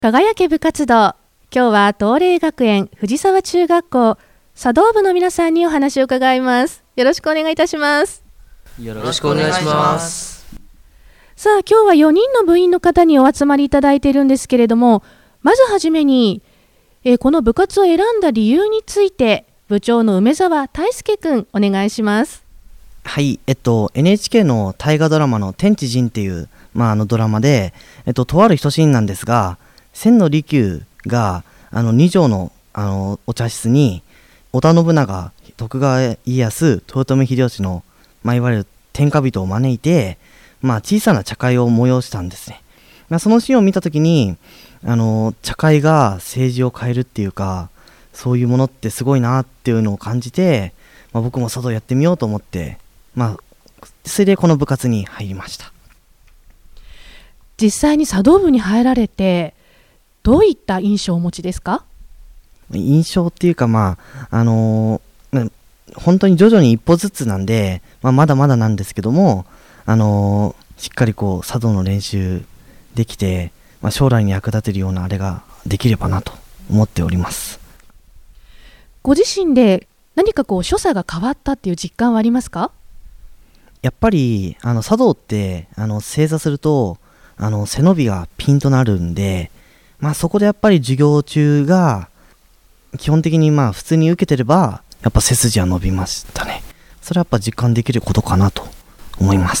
輝け部活動。今日は東嶺学園藤沢中学校茶道部の皆さんにお話を伺います。よろしくお願いいたします。 よろしくお願いします。 さあ、今日は4人の部員の方にお集まりいただいているんですけれども、まずはじめに、この部活を選んだ理由について部長の梅澤大輔くんお願いします。 はい、NHK の大河ドラマの天地人っていう、ドラマで、とある一シーンなんですが、千利休が二条の、お茶室に織田信長、徳川家康、豊臣秀吉の、いわゆる天下人を招いて、小さな茶会を催したんですね。そのシーンを見たときに茶会が政治を変えるっていうか、そういうものってすごいなっていうのを感じて、僕も茶道やってみようと思って、それでこの部活に入りました。 実際に茶道部に入られてどういった印象をお持ちですか？ 印象っていうか、本当に徐々に一歩ずつなんで、まだまだなんですけども、しっかり茶道の練習できて、将来に役立てるようなあれができればなと思っております。 ご自身で何か所作が変わったっていう実感はありますか？ やっぱり茶道って正座すると背伸びがピンとなるんで、そこでやっぱり授業中が基本的に普通に受けてればやっぱ背筋は伸びましたね。それはやっぱ実感できることかなと思います。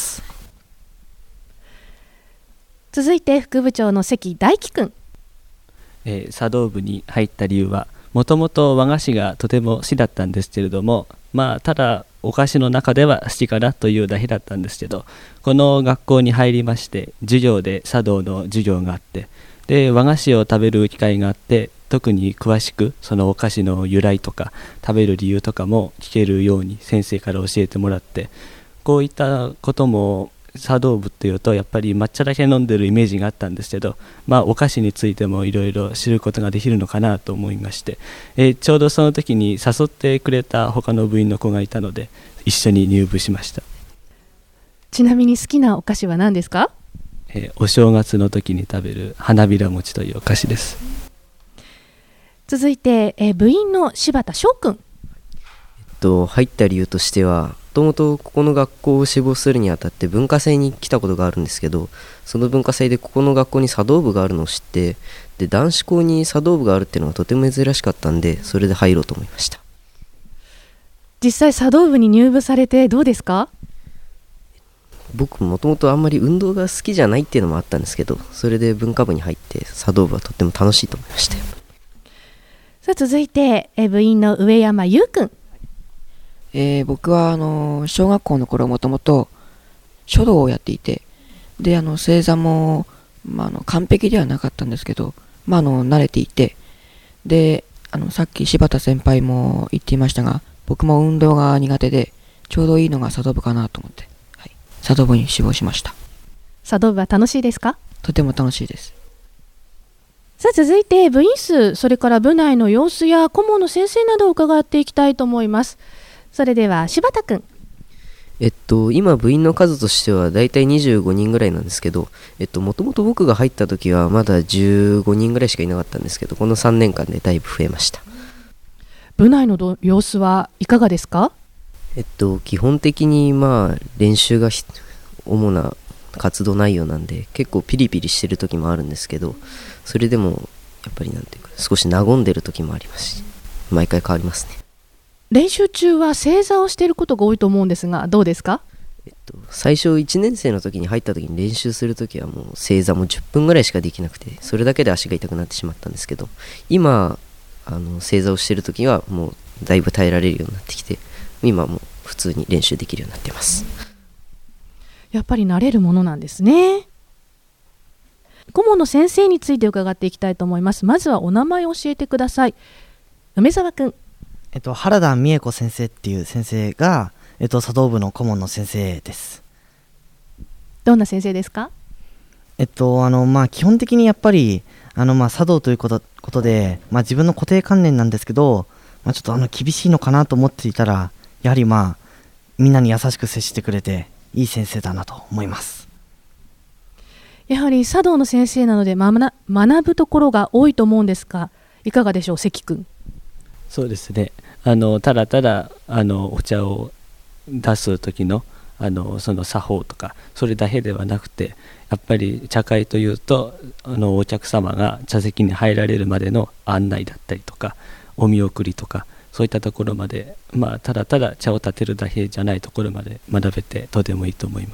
続いて副部長の関大輝くん。 茶道部に入った理由は、もともと和菓子がとても好きだったんですけれども、ただお菓子の中では好きかなというだけだったんですけど、この学校に入りまして授業で茶道の授業があって、で和菓子を食べる機会があって、特に詳しくそのお菓子の由来とか食べる理由とかも聞けるように先生から教えてもらって、こういったことも茶道部っていうとやっぱり抹茶だけ飲んでるイメージがあったんですけど、お菓子についてもいろいろ知ることができるのかなと思いまして、ちょうどその時に誘ってくれた他の部員の子がいたので一緒に入部しました。 ちなみに好きなお菓子は何ですか？ お正月の時に食べる花びら餅というお菓子です。 続いて、部員の柴田翔くん。 入った理由としては、もともとここの学校を志望するにあたって文化祭に来たことがあるんですけど、その文化祭でここの学校に茶道部があるのを知って、で男子校に茶道部があるっていうのがとても珍しかったんで、それで入ろうと思いました。 実際茶道部に入部されてどうですか？ 僕もともとあんまり運動が好きじゃないっていうのもあったんですけど、それで文化部に入って茶道部はとっても楽しいと思いました。 さあ続いて部員の上山優くん。 僕は小学校の頃もともと書道をやっていて、で正座も、完璧ではなかったんですけど、慣れていて、でさっき柴田先輩も言っていましたが、僕も運動が苦手でちょうどいいのが茶道部かなと思って、茶道部に志望しました。 茶道部は楽しいですか？ とても楽しいです。 さあ続いて部員数、それから部内の様子や顧問の先生などを伺っていきたいと思います。それでは柴田くん。 今部員の数としてはだいたい25人ぐらいなんですけど、もともと僕が入った時はまだ15人ぐらいしかいなかったんですけど、この3年間でだいぶ増えました。 部内の様子はいかがですか？ 基本的に練習が主な活動内容なんで、結構ピリピリしてる時もあるんですけど、それでもやっぱり少し和んでる時もありますし、毎回変わりますね。 練習中は正座をしていることが多いと思うんですが、どうですか？ 最初1年生の時に入った時に練習する時はもう正座も10分ぐらいしかできなくて、それだけで足が痛くなってしまったんですけど、今正座をしている時はもうだいぶ耐えられるようになってきて、今もう普通に練習できるようになっています。 やっぱり慣れるものなんですね。顧問の先生について伺っていきたいと思います。まずはお名前を教えてください。梅澤くん。 原田美恵子先生っていう先生が、茶道部の顧問の先生です。 どんな先生ですか？ 基本的にやっぱり茶道ということで、自分の固定観念なんですけど、ちょっと厳しいのかなと思っていたら、やはりみんなに優しく接してくれていい先生だなと思います。 やはり茶道の先生なので学ぶところが多いと思うんですが、いかがでしょう、関君。 そうですね、ただただお茶を出す時のその作法とかそれだけではなくて、やっぱり茶会というとお客様が茶席に入られるまでの案内だったりとかお見送りとか、そういったところまで、ただただ茶を立てるだけじゃないところまで学べてとてもいいと思います。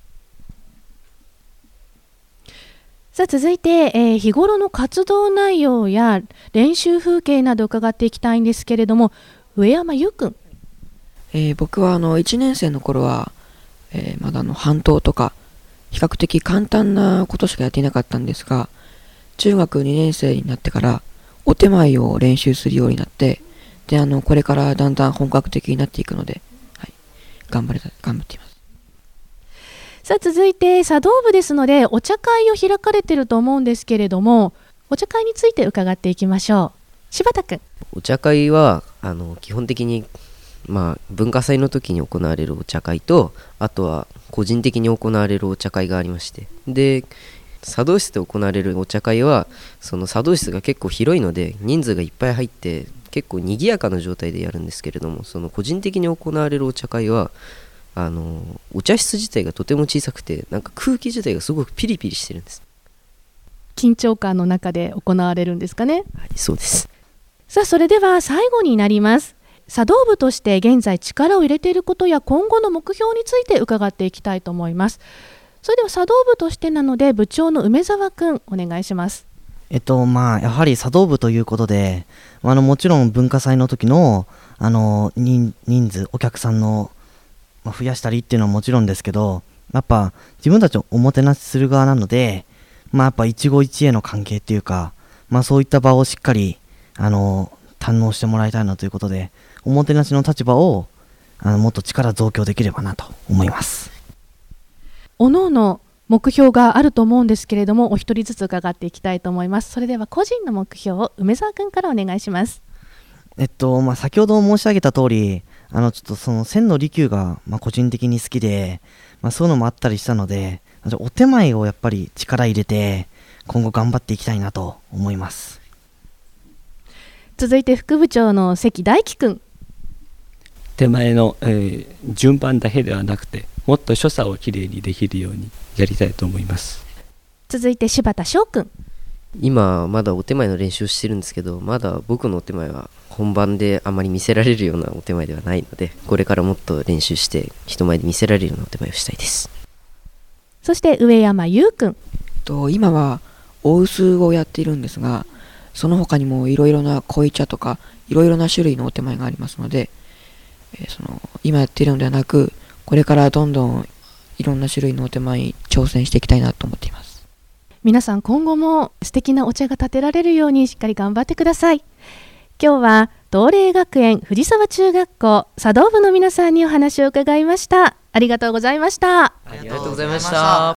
さあ続いて、日頃の活動内容や練習風景など伺っていきたいんですけれども、上山優君。 僕は1年生の頃は、まだ半島とか比較的簡単なことしかやっていなかったんですが、中学2年生になってからお手前を練習するようになって、でこれからだんだん本格的になっていくので、はい、頑張っています。 さあ続いて茶道部ですので、お茶会を開かれていると思うんですけれども、お茶会について伺っていきましょう。柴田君。 お茶会は基本的に文化祭の時に行われるお茶会と、あとは個人的に行われるお茶会がありまして、で茶道室で行われるお茶会はその茶道室が結構広いので人数がいっぱい入って結構賑やかな状態でやるんですけれども、その個人的に行われるお茶会はお茶室自体がとても小さくて、なんか空気自体がすごくピリピリしてるんです。 緊張感の中で行われるんですかね。 はい、そうです。 さあそれでは最後になります。茶道部として現在力を入れていることや今後の目標について伺っていきたいと思います。それでは茶道部としてなので部長の梅沢くんお願いします。 やはり茶道部ということで、もちろん文化祭の時の人数お客さんの、増やしたりっていうのはもちろんですけど、やっぱ自分たちをおもてなしする側なので、やっぱ一期一会の関係っていうか、そういった場をしっかり堪能してもらいたいなということで、おもてなしの立場をもっと力増強できればなと思います。 おのおの目標があると思うんですけれども、お一人ずつ伺っていきたいと思います。それでは個人の目標を梅沢くんからお願いします。 先ほど申し上げた通り、ちょっとその千の利休が、個人的に好きで、そういうのもあったりしたので、お手前をやっぱり力入れて今後頑張っていきたいなと思います。 続いて副部長の関大輝くん。 手前の、順番だけではなくて、もっと所作をきれいにできるようにやりたいと思います。 続いて柴田翔くん。 今まだお手前の練習をしてるんですけど、まだ僕のお手前は本番であまり見せられるようなお手前ではないので、これからもっと練習して人前で見せられるようなお手前をしたいです。 そして上山優くん。 今は大臼をやっているんですが、その他にもいろいろな濃茶とかいろいろな種類のお手前がありますので、今やっているのではなく、これからどんどんいろんな種類のお手前に挑戦していきたいなと思っています。 皆さん今後も素敵なお茶が立てられるようにしっかり頑張ってください。今日は東嶺学園藤沢中学校茶道部の皆さんにお話を伺いました。ありがとうございました。 ありがとうございました。